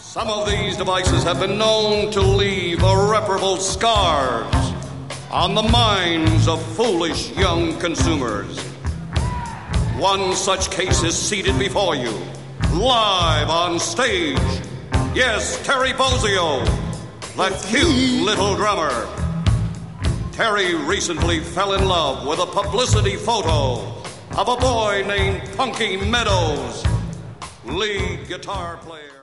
Some of these devices have been known to leave irreparable scars on the minds of foolish young consumers. One such case is seated before you, live on stage. Yes, Terry Bozzio, the cute little drummer. Terry recently fell in love with a publicity photo of a boy named Punky Meadows, lead guitar player.